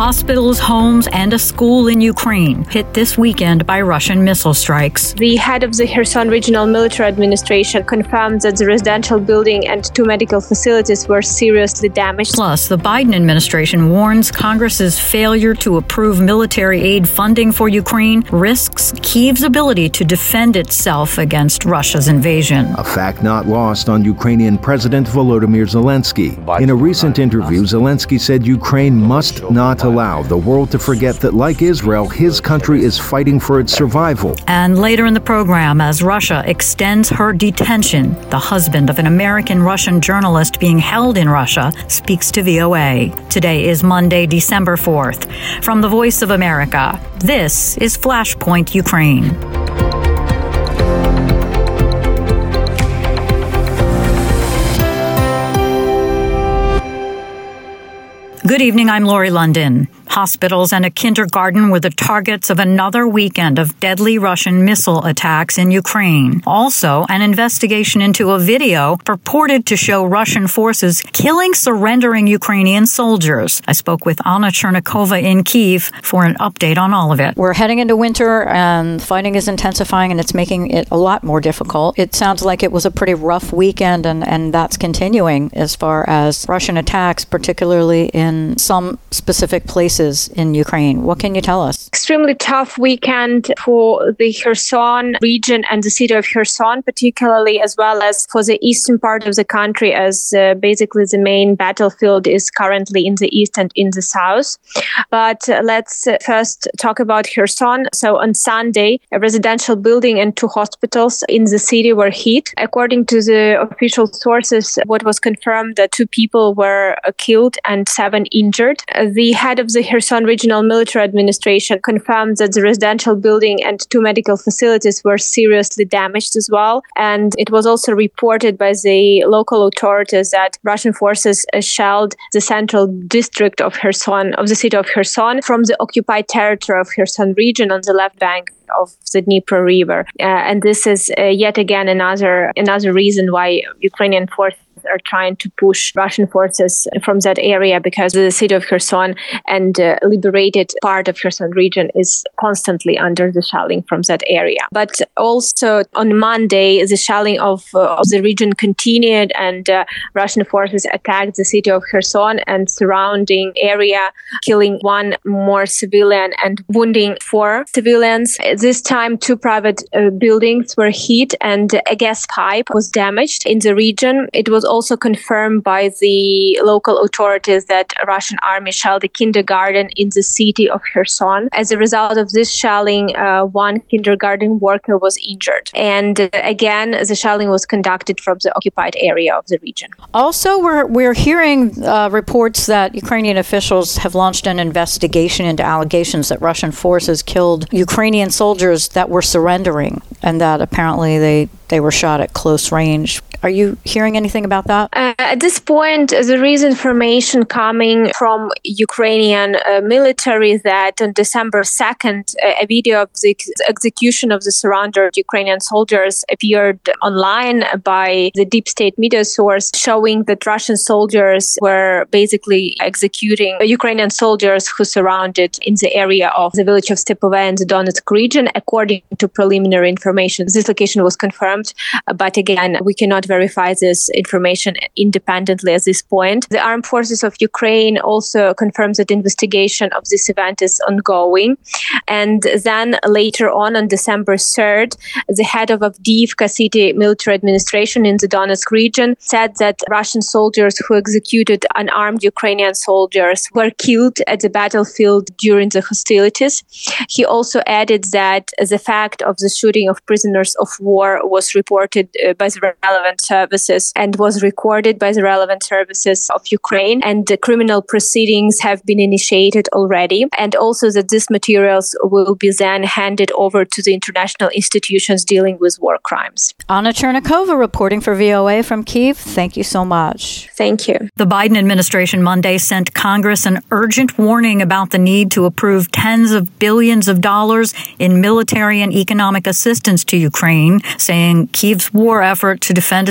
Hospitals, homes, and a school in Ukraine hit this weekend by Russian missile strikes. The head of the Kherson Regional Military Administration confirmed that the residential building and 2 medical facilities were seriously damaged. Plus, the Biden administration warns Congress's failure to approve military aid funding for Ukraine risks Kyiv's ability to defend itself against Russia's invasion. A fact not lost on Ukrainian President Volodymyr Zelensky. In a recent interview, Zelensky said Ukraine must not allow the world to forget that, like Israel, his country is fighting for its survival. And later in the program, as Russia extends her detention, the husband of an American-Russian journalist being held in Russia speaks to VOA. Today is Monday, December 4th. From the Voice of America, this is Flashpoint Ukraine. Good evening, I'm Lori London. Hospitals and a kindergarten were the targets of another weekend of deadly Russian missile attacks in Ukraine. Also, an investigation into a video purported to show Russian forces killing surrendering Ukrainian soldiers. I spoke with Anna Chernikova in Kyiv for an update on all of it. We're heading into winter and fighting is intensifying and it's making it a lot more difficult. It sounds like it was a pretty rough weekend and that's continuing as far as Russian attacks, particularly in some specific places in Ukraine. What can you tell us? Extremely tough weekend for the Kherson region and the city of Kherson, particularly, as well as for the eastern part of the country, as basically the main battlefield is currently in the east and in the south. But let's first talk about Kherson. So on Sunday, a residential building and 2 hospitals in the city were hit. According to the official sources, what was confirmed that 2 people were killed and 7 injured. The head of the Kherson Regional Military Administration confirmed that the residential building and 2 medical facilities were seriously damaged as well. And it was also reported by the local authorities that Russian forces shelled the central district of Kherson, of the city of Kherson, from the occupied territory of Kherson region on the left bank of the Dnieper River. And this is yet again another reason why Ukrainian forces are trying to push Russian forces from that area, because the city of Kherson and liberated part of Kherson region is constantly under the shelling from that area. But also on Monday, the shelling of the region continued and Russian forces attacked the city of Kherson and surrounding area, killing 1 more civilian and wounding 4 civilians. This time, 2 private buildings were hit and a gas pipe was damaged in the region. It was also confirmed by the local authorities that Russian army shelled a kindergarten in the city of Kherson. As a result of this shelling, 1 kindergarten worker was injured. And again, the shelling was conducted from the occupied area of the region. Also, we're hearing reports that Ukrainian officials have launched an investigation into allegations that Russian forces killed Ukrainian soldiers that were surrendering and that apparently they were shot at close range. Are you hearing anything about that? At this point, there is information coming from Ukrainian military that on December 2nd, a video of the execution of the surrendered Ukrainian soldiers appeared online by the deep state media source, showing that Russian soldiers were basically executing Ukrainian soldiers who surrounded in the area of the village of Stepove in the Donetsk region, according to preliminary information. This location was confirmed, but again, we cannot verify this information independently at this point. The armed forces of Ukraine also confirms that investigation of this event is ongoing. And then later on December 3rd, the head of Avdiivka city military administration in the Donetsk region said that Russian soldiers who executed unarmed Ukrainian soldiers were killed at the battlefield during the hostilities. He also added that the fact of the shooting of prisoners of war was reported by the relevant services and was recorded by the relevant services of Ukraine, and the criminal proceedings have been initiated already, and also that these materials will be then handed over to the international institutions dealing with war crimes. Anna Chernikova reporting for VOA from Kyiv. Thank you so much. Thank you. The Biden administration Monday sent Congress an urgent warning about the need to approve tens of billions of dollars in military and economic assistance to Ukraine, saying Kyiv's war effort to defend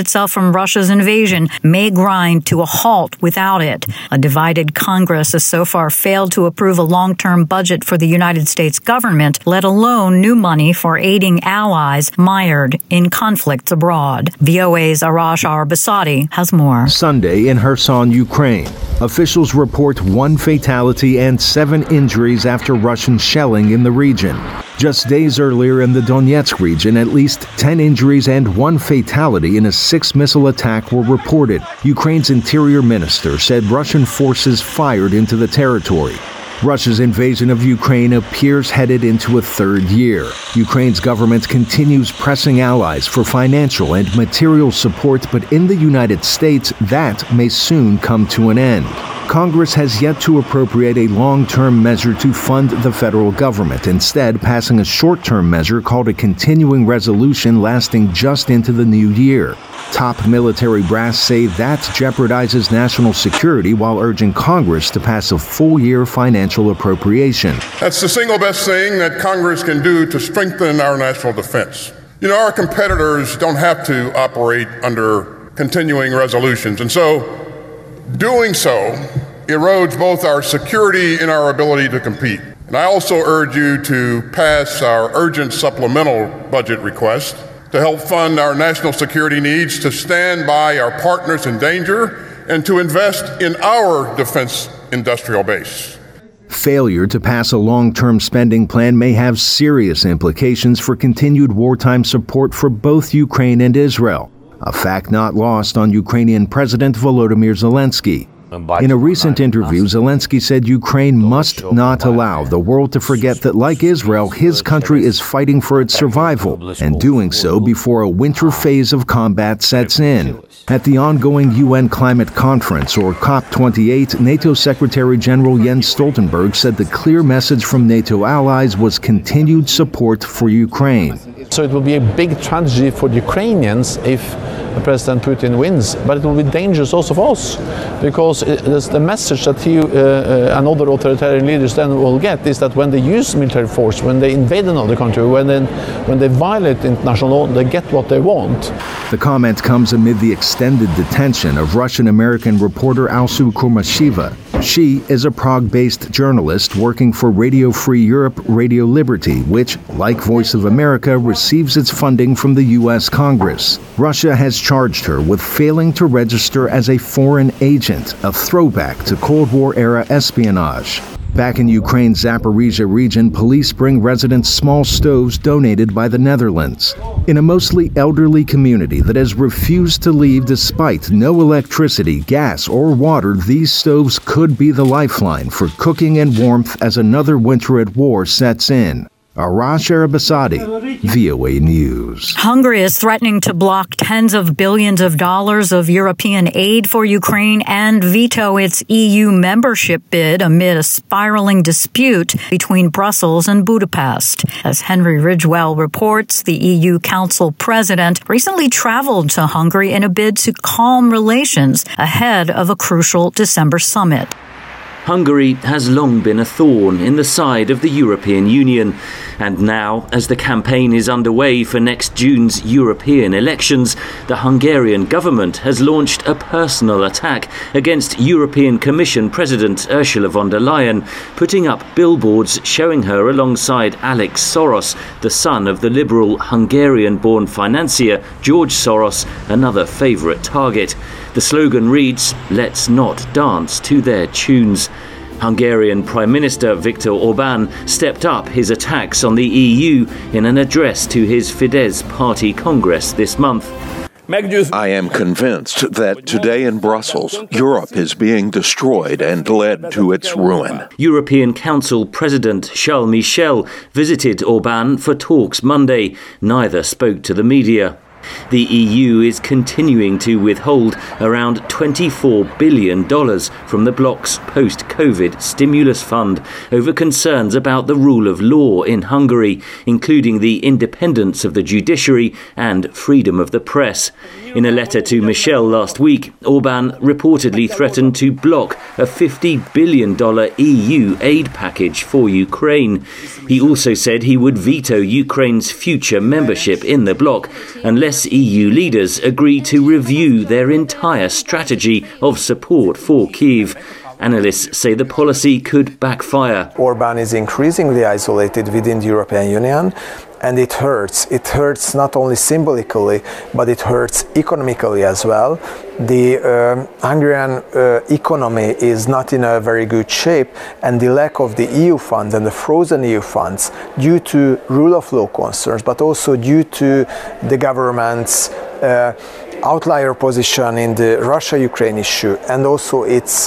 itself from Russia's invasion may grind to a halt without it. A divided Congress has so far failed to approve a long-term budget for the United States government, let alone new money for aiding allies mired in conflicts abroad. VOA's Arash Arabasadi has more. Sunday in Kherson, Ukraine. Officials report 1 fatality and 7 injuries after Russian shelling in the region. Just days earlier in the Donetsk region, at least 10 injuries and 1 fatality in a 6-missile attack were reported. Ukraine's interior minister said Russian forces fired into the territory. Russia's invasion of Ukraine appears headed into a 3rd year. Ukraine's government continues pressing allies for financial and material support, but in the United States, that may soon come to an end. Congress has yet to appropriate a long-term measure to fund the federal government, instead passing a short-term measure called a continuing resolution lasting just into the new year. Top military brass say that jeopardizes national security while urging Congress to pass a full-year financial appropriation. That's the single best thing that Congress can do to strengthen our national defense. You know, our competitors don't have to operate under continuing resolutions, and so doing so erodes both our security and our ability to compete. And I also urge you to pass our urgent supplemental budget request to help fund our national security needs, to stand by our partners in danger, and to invest in our defense industrial base. Failure to pass a long-term spending plan may have serious implications for continued wartime support for both Ukraine and Israel, a fact not lost on Ukrainian President Volodymyr Zelensky. In a recent interview, Zelensky said Ukraine must not allow the world to forget that, like Israel, his country is fighting for its survival, and doing so before a winter phase of combat sets in. At the ongoing UN Climate Conference, or COP28, NATO Secretary General Jens Stoltenberg said the clear message from NATO allies was continued support for Ukraine. So it will be a big tragedy for the Ukrainians if President Putin wins, but it will be dangerous also for us, because the message that he and other authoritarian leaders then will get is that when they use military force, when they invade another country, when they violate international law, they get what they want. The comment comes amid the extended detention of Russian-American reporter Alsu Kurmashiva. She is a Prague-based journalist working for Radio Free Europe, Radio Liberty, which, like Voice of America, receives its funding from the U.S. Congress. Russia has charged her with failing to register as a foreign agent, a throwback to Cold War-era espionage. Back in Ukraine's Zaporizhzhia region, police bring residents small stoves donated by the Netherlands. In a mostly elderly community that has refused to leave despite no electricity, gas, or water, these stoves could be the lifeline for cooking and warmth as another winter at war sets in. Arash Arabasadi, VOA News. Hungary is threatening to block tens of billions of dollars of European aid for Ukraine and veto its EU membership bid amid a spiraling dispute between Brussels and Budapest. As Henry Ridgewell reports, the EU Council president recently traveled to Hungary in a bid to calm relations ahead of a crucial December summit. Hungary has long been a thorn in the side of the European Union, and now, as the campaign is underway for next June's European elections, the Hungarian government has launched a personal attack against European Commission President Ursula von der Leyen, putting up billboards showing her alongside Alex Soros, the son of the liberal Hungarian-born financier George Soros, another favourite target. The slogan reads, "Let's not dance to their tunes." Hungarian Prime Minister Viktor Orbán stepped up his attacks on the EU in an address to his Fidesz party Congress this month. I am convinced that today in Brussels, Europe is being destroyed and led to its ruin. European Council President Charles Michel visited Orbán for talks Monday. Neither spoke to the media. The EU is continuing to withhold around $24 billion from the bloc's post-COVID stimulus fund over concerns about the rule of law in Hungary, including the independence of the judiciary and freedom of the press. In a letter to Michel last week, Orbán reportedly threatened to block a $50 billion EU aid package for Ukraine. He also said he would veto Ukraine's future membership in the bloc unless EU leaders agree to review their entire strategy of support for Kyiv. Analysts say the policy could backfire. Orbán is increasingly isolated within the European Union, and it hurts. It hurts not only symbolically, but it hurts economically as well. The Hungarian economy is not in a very good shape, and the lack of the EU funds and the frozen EU funds due to rule of law concerns, but also due to the government's outlier position in the Russia-Ukraine issue, and also its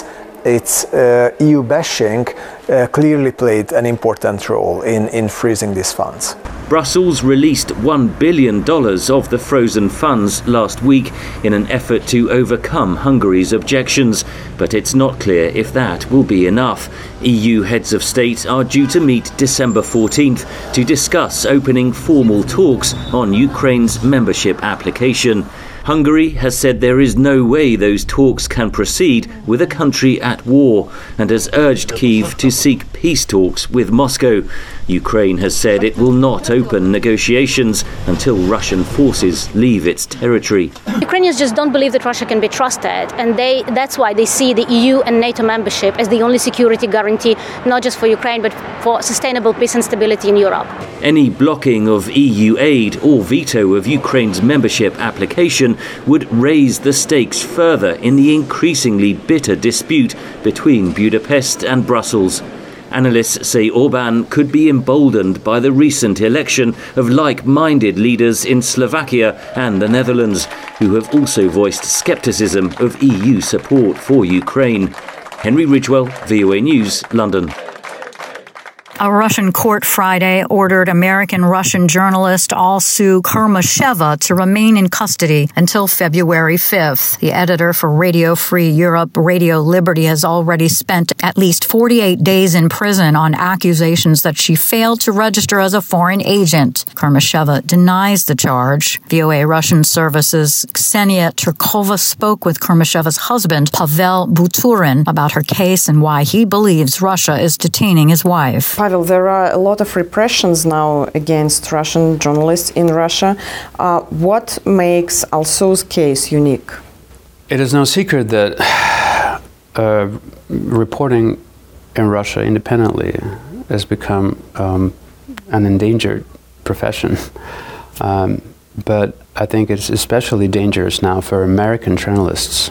EU bashing clearly played an important role in freezing these funds. Brussels released $1 billion of the frozen funds last week in an effort to overcome Hungary's objections, but it's not clear if that will be enough. EU heads of state are due to meet December 14th to discuss opening formal talks on Ukraine's membership application. Hungary has said there is no way those talks can proceed with a country at war and has urged Kyiv to seek peace talks with Moscow. Ukraine has said it will not open negotiations until Russian forces leave its territory. Ukrainians just don't believe that Russia can be trusted, and that's why they see the EU and NATO membership as the only security guarantee, not just for Ukraine, but for sustainable peace and stability in Europe. Any blocking of EU aid or veto of Ukraine's membership application would raise the stakes further in the increasingly bitter dispute between Budapest and Brussels. Analysts say Orbán could be emboldened by the recent election of like-minded leaders in Slovakia and the Netherlands, who have also voiced scepticism of EU support for Ukraine. Henry Ridgewell, VOA News, London. A Russian court Friday ordered American-Russian journalist Alsu Kurmasheva to remain in custody until February 5th. The editor for Radio Free Europe, Radio Liberty, has already spent at least 48 days in prison on accusations that she failed to register as a foreign agent. Kurmasheva denies the charge. VOA Russian Services' Ksenia Turkova spoke with Kurmasheva's husband, Pavel Buturin, about her case and why he believes Russia is detaining his wife. Pavel, there are a lot of repressions now against Russian journalists in Russia. What makes Alsu's case unique? It is no secret that reporting in Russia independently has become an endangered profession. But I think it's especially dangerous now for American journalists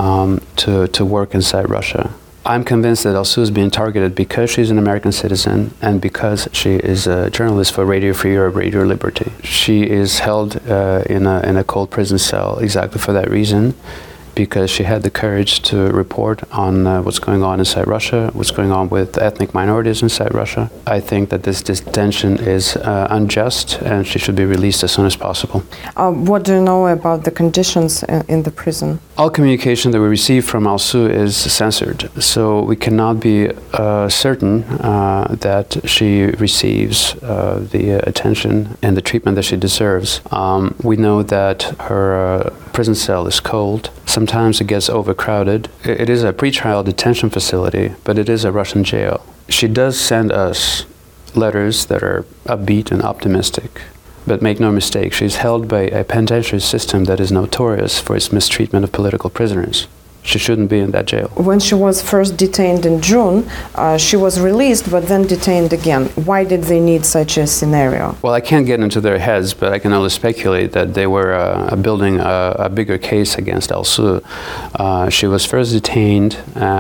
to work inside Russia. I'm convinced that Alsu is being targeted because she's an American citizen and because she is a journalist for Radio Free Europe, Radio Liberty. She is held in a cold prison cell exactly for that reason, because she had the courage to report on what's going on inside Russia, what's going on with ethnic minorities inside Russia. I think that this detention is unjust and she should be released as soon as possible. What do you know about the conditions in the prison? All communication that we receive from Alsu is censored, so we cannot be certain that she receives the attention and the treatment that she deserves. We know that her prison cell is cold. Sometimes it gets overcrowded. It is a pretrial detention facility, but it is a Russian jail. She does send us letters that are upbeat and optimistic. But make no mistake, she's held by a penitentiary system that is notorious for its mistreatment of political prisoners. She shouldn't be in that jail. When she was first detained in June, she was released but then detained again. Why did they need such a scenario? Well, I can't get into their heads, but I can only speculate that they were building a bigger case against Alsu. She was first detained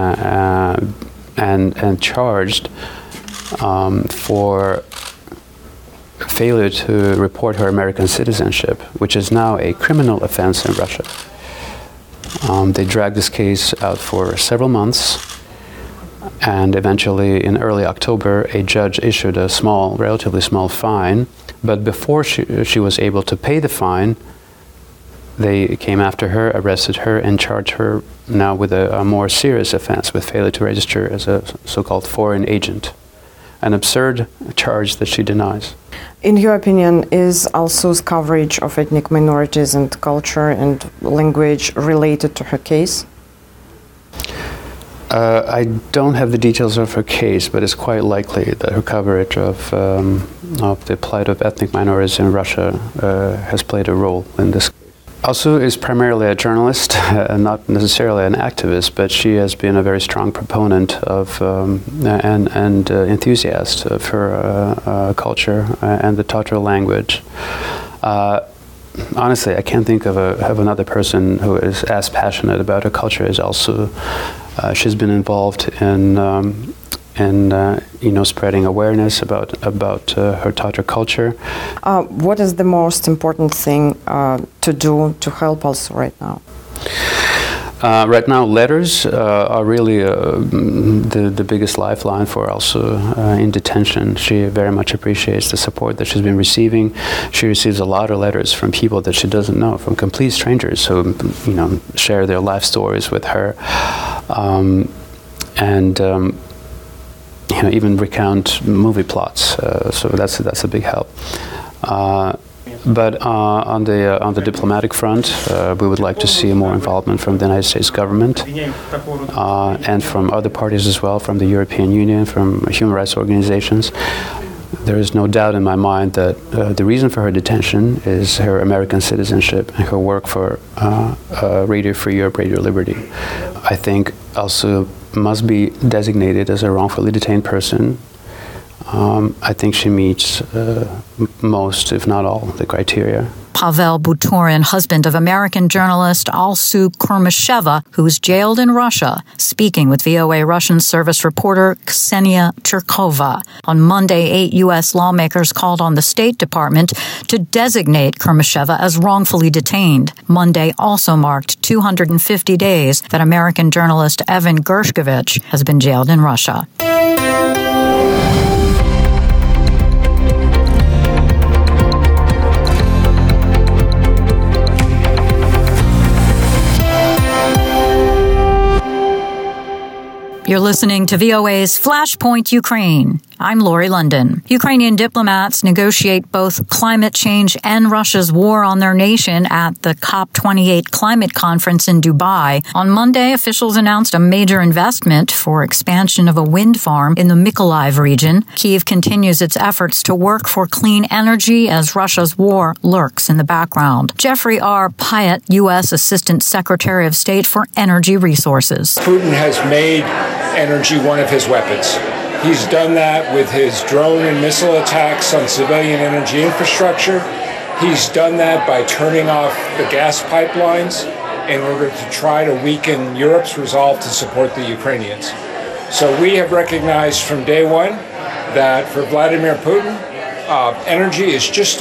and charged for failure to report her American citizenship, which is now a criminal offense in Russia. They dragged this case out for several months, and eventually in early October a judge issued a relatively small fine, but before she was able to pay the fine, they came after her, arrested her, and charged her now with a more serious offense, with failure to register as a so-called foreign agent. an absurd charge that she denies. In your opinion, is Alsu's coverage of ethnic minorities and culture and language related to her case? I don't have the details of her case, but it's quite likely that her coverage of the plight of ethnic minorities in Russia has played a role in this. Alsu is primarily a journalist, not necessarily an activist, but she has been a very strong proponent of and enthusiast of her culture and the Tatar language. Honestly, I can't think of another person who is as passionate about her culture as Alsu. She's been involved in spreading awareness about her Tatar culture. What is the most important thing to do to help Alsu right now? Right now, letters are really the biggest lifeline for Alsu in detention. She very much appreciates the support that she's been receiving. She receives a lot of letters from people that she doesn't know, from complete strangers who, share their life stories with her, even recount movie plots. So that's a big help. But on the diplomatic front, we would like to see more involvement from the United States government and from other parties as well, from the European Union, from human rights organizations. There is no doubt in my mind that the reason for her detention is her American citizenship and her work for Radio Free Europe, Radio Liberty. I think Alsu must be designated as a wrongfully detained person. I think she meets most, if not all, the criteria. Pavel Butorin, husband of American journalist Alsu Kurmasheva, who's jailed in Russia, speaking with VOA Russian service reporter Ksenia Cherkova. On Monday, 8 U.S. lawmakers called on the State Department to designate Kurmasheva as wrongfully detained. Monday also marked 250 days that American journalist Evan Gershkovich has been jailed in Russia. You're listening to VOA's Flashpoint Ukraine. I'm Lori London. Ukrainian diplomats negotiate both climate change and Russia's war on their nation at the COP28 climate conference in Dubai. On Monday, officials announced a major investment for expansion of a wind farm in the Mykolaiv region. Kyiv continues its efforts to work for clean energy as Russia's war lurks in the background. Jeffrey R. Pyatt, U.S. Assistant Secretary of State for Energy Resources. Putin has made energy one of his weapons. He's done that with his drone and missile attacks on civilian energy infrastructure. He's done that by turning off the gas pipelines in order to try to weaken Europe's resolve to support the Ukrainians. So we have recognized from day one that for Vladimir Putin, energy is just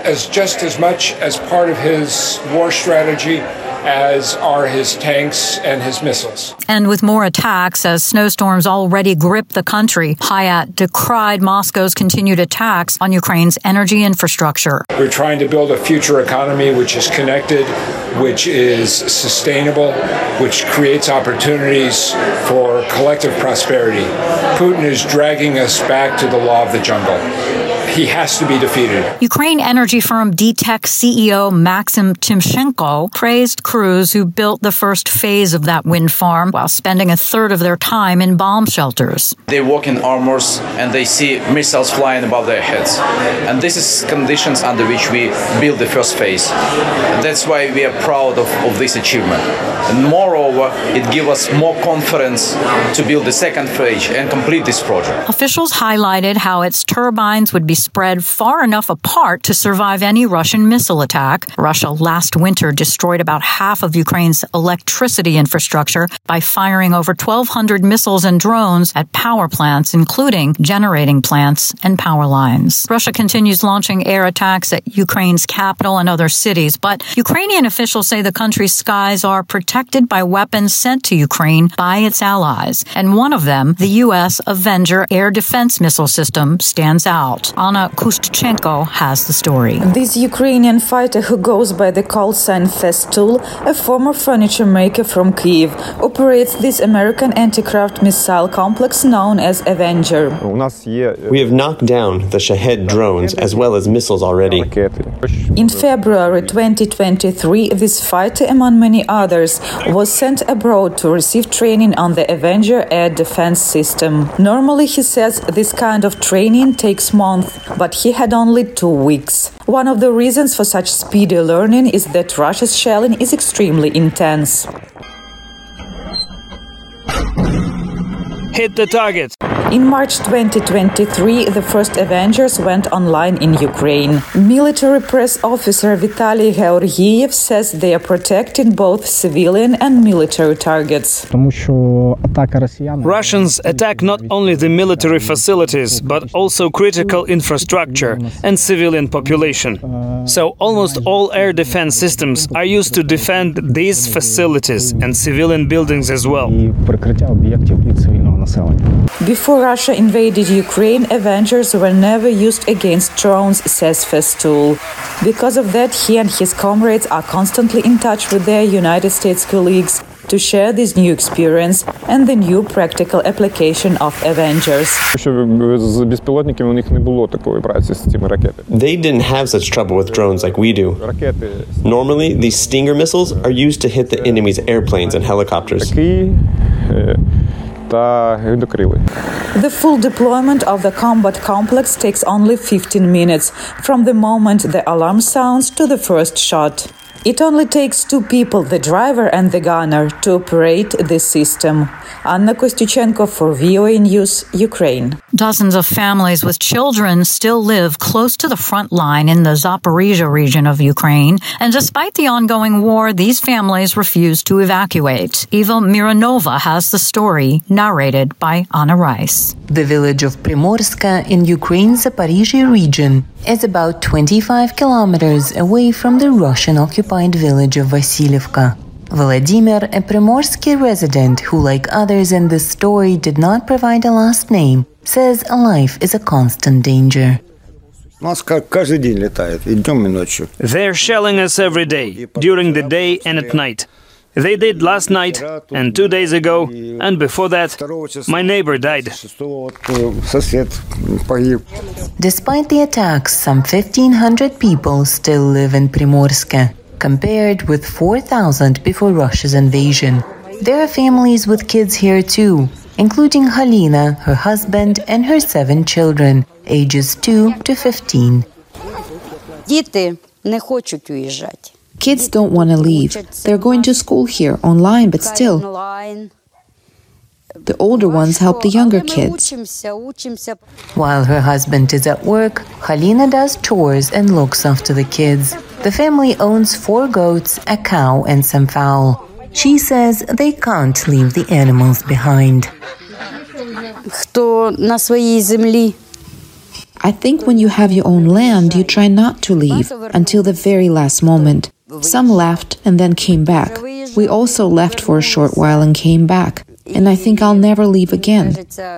as much as part of his war strategy as are his tanks and his missiles. And with more attacks as snowstorms already grip the country, Pyatt decried Moscow's continued attacks on Ukraine's energy infrastructure. We're trying to build a future economy which is connected, which is sustainable, which creates opportunities for collective prosperity. Putin is dragging us back to the law of the jungle. He has to be defeated. Ukraine energy firm DTEK CEO Maxim Timchenko praised crews who built the first phase of that wind farm while spending a third of their time in bomb shelters. They walk in armors and they see missiles flying above their heads. And this is conditions under which we build the first phase. And that's why we are proud of this achievement. And moreover, it gives us more confidence to build the second phase and complete this project. Officials highlighted how its turbines would be spread far enough apart to survive any Russian missile attack. Russia last winter destroyed about half of Ukraine's electricity infrastructure by firing over 1,200 missiles and drones at power plants, including generating plants and power lines. Russia continues launching air attacks at Ukraine's capital and other cities, but Ukrainian officials Officials say the country's skies are protected by weapons sent to Ukraine by its allies, and one of them, the U.S. Avenger air defense missile system, stands out. Anna Kustchenko has the story. This Ukrainian fighter, who goes by the call sign Festool, a former furniture maker from Kyiv, operates this American anti-craft missile complex known as Avenger. We have knocked down the Shahed drones as well as missiles already. In February 2023, this fighter, among many others, was sent abroad to receive training on the Avenger air defense system. Normally, he says, this kind of training takes months, but he had only 2 weeks. One of the reasons for such speedy learning is that Russia's shelling is extremely intense. Hit the target. In March 2023, the first Avengers went online in Ukraine. Military press officer Vitaly Georgiev says they are protecting both civilian and military targets. Russians attack not only the military facilities, but also critical infrastructure and civilian population. So almost all air defense systems are used to defend these facilities and civilian buildings as well. Before Russia invaded Ukraine, Avengers were never used against drones, says Festool. Because of that, he and his comrades are constantly in touch with their United States colleagues to share this new experience and the new practical application of Avengers. They didn't have such trouble with drones like we do. Normally, these Stinger missiles are used to hit the enemy's airplanes and helicopters. The full deployment of the combat complex takes only 15 minutes, from the moment the alarm sounds to the first shot. It only takes 2 people, the driver and the gunner, to operate this system. Anna Kostyuchenko for VOA News, Ukraine. Dozens of families with children still live close to the front line in the Zaporizhzhia region of Ukraine, and despite the ongoing war, these families refuse to evacuate. Eva Mironova has the story, narrated by Anna Rice. The village of Primorska in Ukraine's Zaporizhzhia region is about 25 kilometers away from the Russian-occupied village of Vasilievka. Vladimir, a Primorsky resident who, like others in this story, did not provide a last name, says life is a constant danger. They're shelling us every day, during the day and at night. They did last night, and 2 days ago, and before that, my neighbor died. Despite the attacks, some 1,500 people still live in Primorska, compared with 4,000 before Russia's invasion. There are families with kids here too, including Halina, her husband, and her 7 children, ages 2 to 15. Kids don't want to leave. They're going to school here, online, but still. The older ones help the younger kids. While her husband is at work, Halina does chores and looks after the kids. The family owns 4 goats, a cow, and some fowl. She says they can't leave the animals behind. I think when you have your own land, you try not to leave until the very last moment. Some left and then came back. We also left for a short while and came back. And I think I'll never leave again.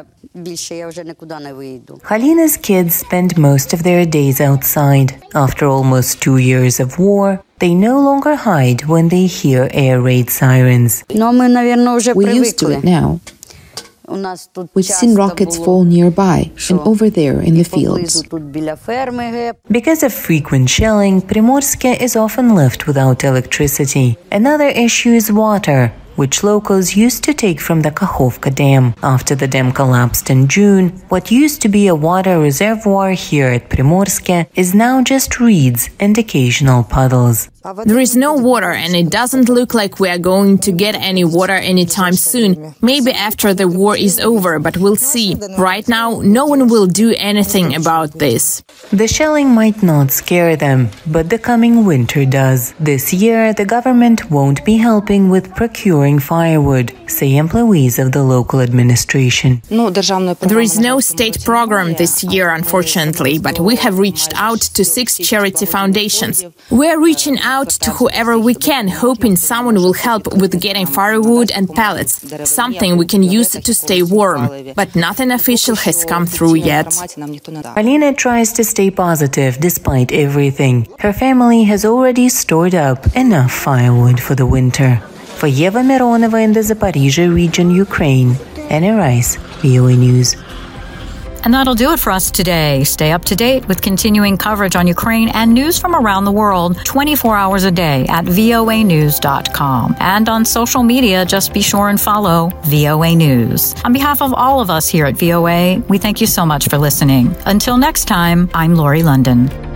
Halina's kids spend most of their days outside. After almost 2 years of war, they no longer hide when they hear air raid sirens. We're used to it now. We've seen rockets fall nearby and over there in the fields. Because of frequent shelling, Primorska is often left without electricity. Another issue is water, which locals used to take from the Kakhovka Dam. After the dam collapsed in June, what used to be a water reservoir here at Primorska is now just reeds and occasional puddles. There is no water, and it doesn't look like we are going to get any water anytime soon. Maybe after the war is over, but we'll see. Right now, no one will do anything about this. The shelling might not scare them, but the coming winter does. This year, the government won't be helping with procuring firewood, say employees of the local administration. There is no state program this year, unfortunately, but we have reached out to 6 charity foundations. We are reaching out out to whoever we can, hoping someone will help with getting firewood and pellets, something we can use to stay warm. But nothing official has come through yet. Alina tries to stay positive despite everything. Her family has already stored up enough firewood for the winter. For Yeva Mironova in the Zaporizhzhia region, Ukraine, Anna Rice, VOA News. And that'll do it for us today. Stay up to date with continuing coverage on Ukraine and news from around the world 24 hours a day at voanews.com. And on social media, just be sure and follow VOA News. On behalf of all of us here at VOA, we thank you so much for listening. Until next time, I'm Lori London.